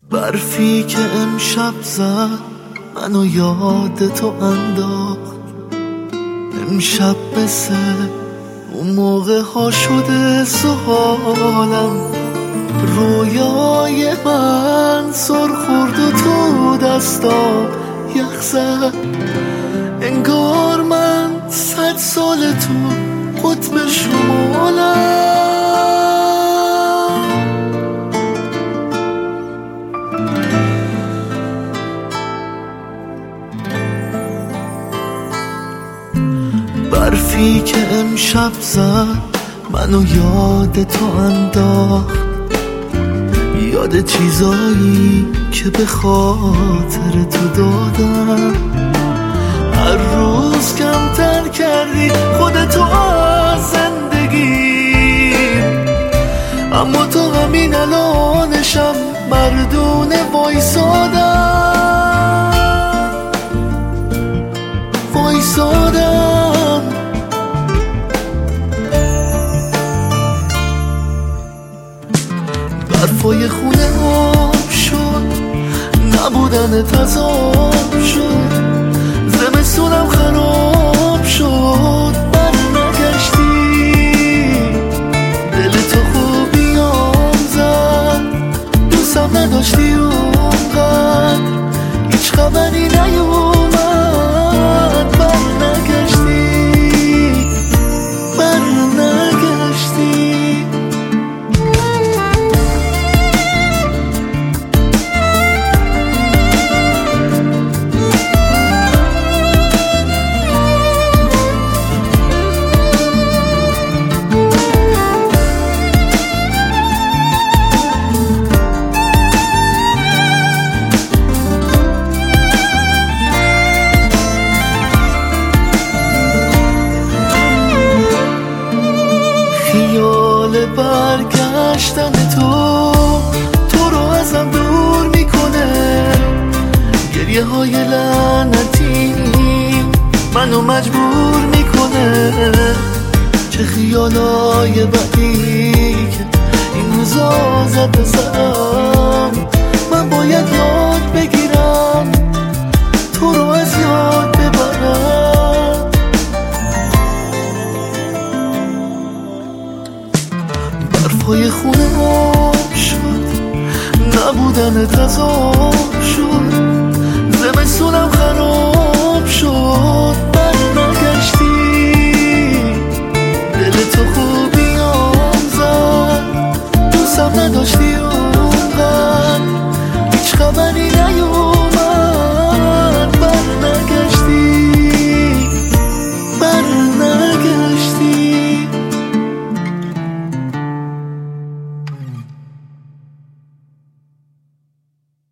برفی که امشب زد منو یاد تو انداخت. امشب مثل اون موقع ها شده سوالم، رویای من سر خورد و تو دستا یخ زد. انگار من 100 سال تو قطب شمالم. برفی که امشب زد منو یاد تو انداخت، یاد چیزایی که به خاطر تو دادم. هر روز کمتر کردی خودتو از زندگی، اما تو همین الانشم مردونه وایسادم. برفای خونه آب شد، نبودن تذاب شد، زمستونم خراب شد. بر نگشتی دل تو خوبیام زد، دوستم نداشتی اونقدر، هیچ خبری نیومد. بر نگشتی برگشتن تو رو ازم دور میکنه. گریه های لعنتی منو مجبور میکنه. چه خیالای بدی که این روزا زد بزنم. من باید یاد بگیرم تو رو از یاد ببرم. برفای خونه آب شد، نبودن تذاب شد، زمستونم خراب شد. بر نگشتی دل تو خوبیام زد، دوستم نداشتی